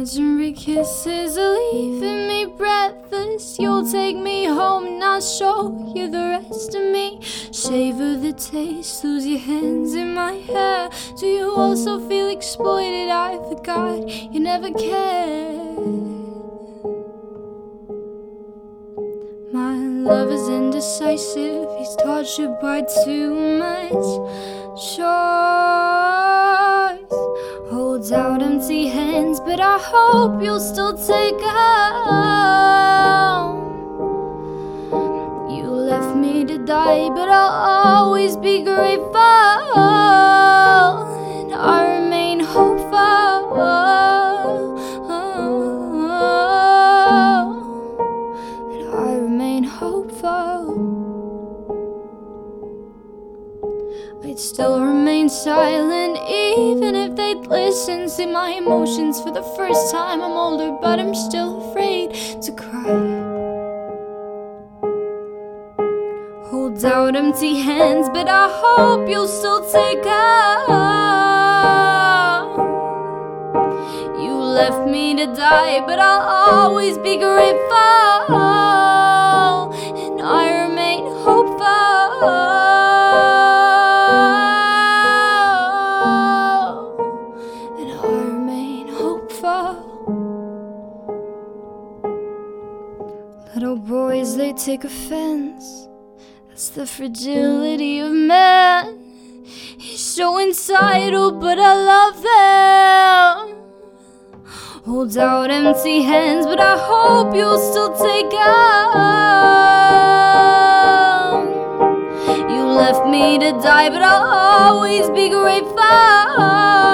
Imaginary kisses are leaving me breathless. You'll take me home and I'll show you the rest of me. Savor the taste, lose your hands in my hair. Do you also feel exploited? I forgot you never cared. My love is indecisive, he's tortured by too much choice. Holds out empty hands, but I hope you'll still take out. You left me to die, but I'll always be grateful, and I remain hopeful. And I remain hopeful. I'd still remain silent even if they'd listen. See my emotions for the first time. I'm older, but I'm still afraid to cry. Hold out empty hands, but I hope you'll still take out. You left me to die, but I'll always be grateful, and I remain hopeful. Little boys, they take offense. That's the fragility of man. He's so entitled, but I love them. Hold out empty hands, but I hope you'll still take out. You left me to die, but I'll always be grateful.